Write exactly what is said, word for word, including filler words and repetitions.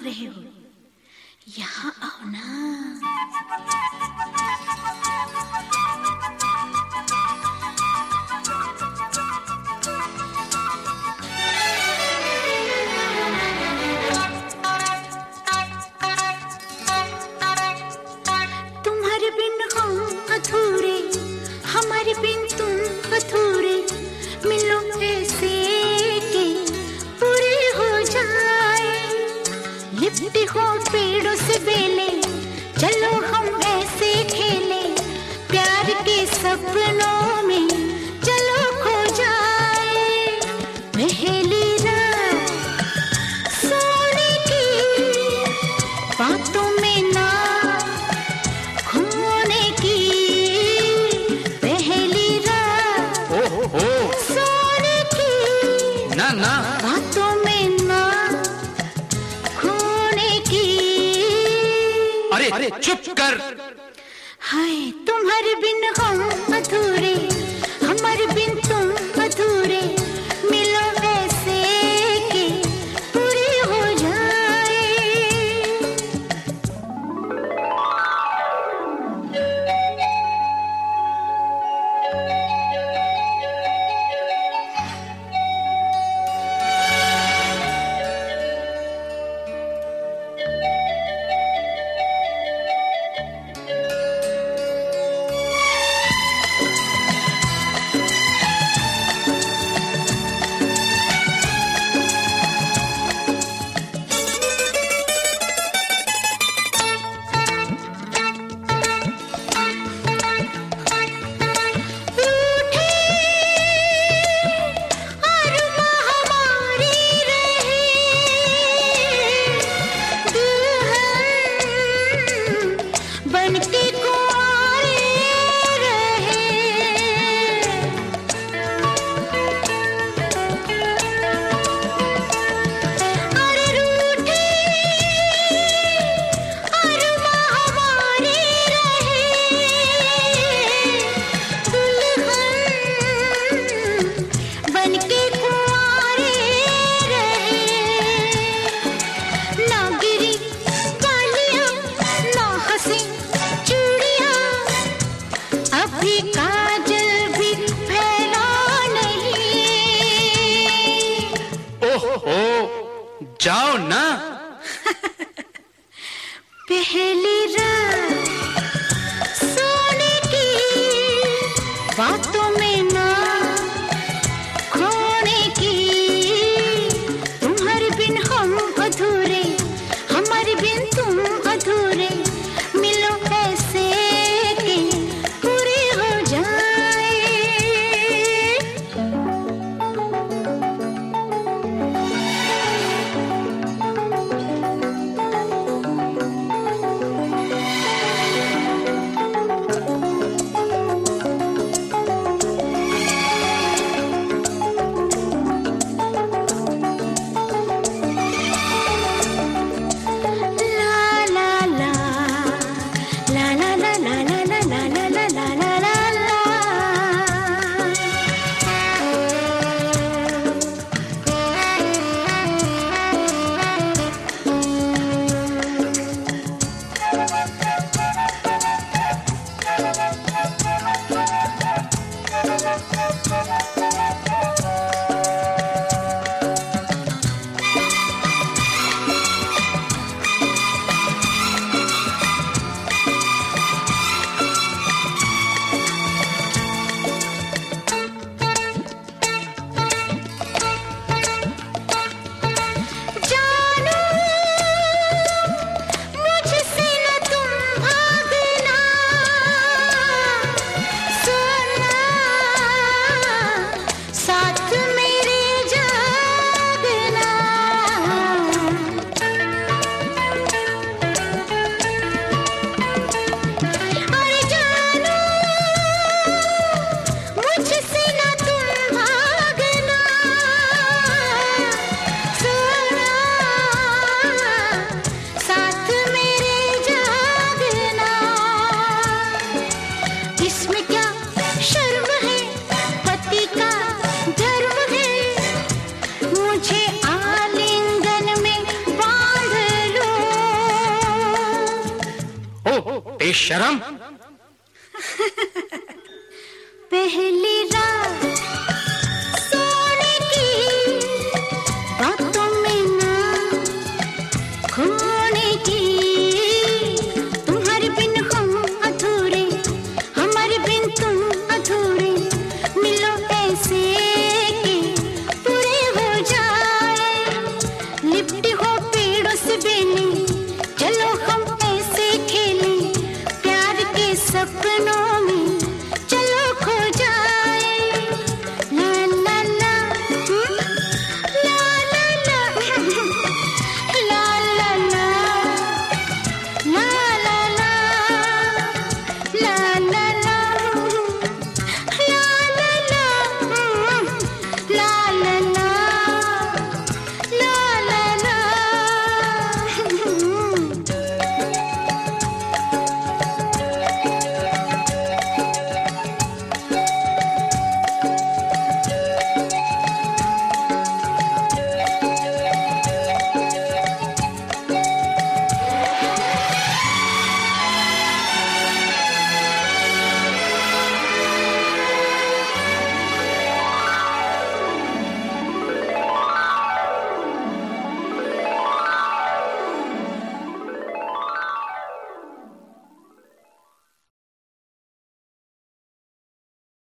रहे हो? यहाँ आओ ना। तुम्हारे बिन हम अधूरे, हमारे बिन तुम अधूरे, मिलो ऐसे के पूरे हो जाए। लिपटी हो पेड़ों से बेले, चलो हम ऐसे खेले, प्यार के सपनों में चलो खो जाए। पहली रात सोने की बातों में ना खोने की, पहली रात ओ हो हो सोने की ना ना बातों में ना खोने की। अरे अरे चुप कर। हाय तुम्हारे बिन हम अधूरे, हमारे बिन तुम अधूरे, मिलो ऐसे के पूरे हो जाए। जाओ ना। पहली रात सोने की बातों में ना खोने की, तुम्हारे बिन हम अधूरे, हमारे बिन तुम अधूरे, मिलो ऐसे के पूरे हो जाए। बेशरम। पहली रात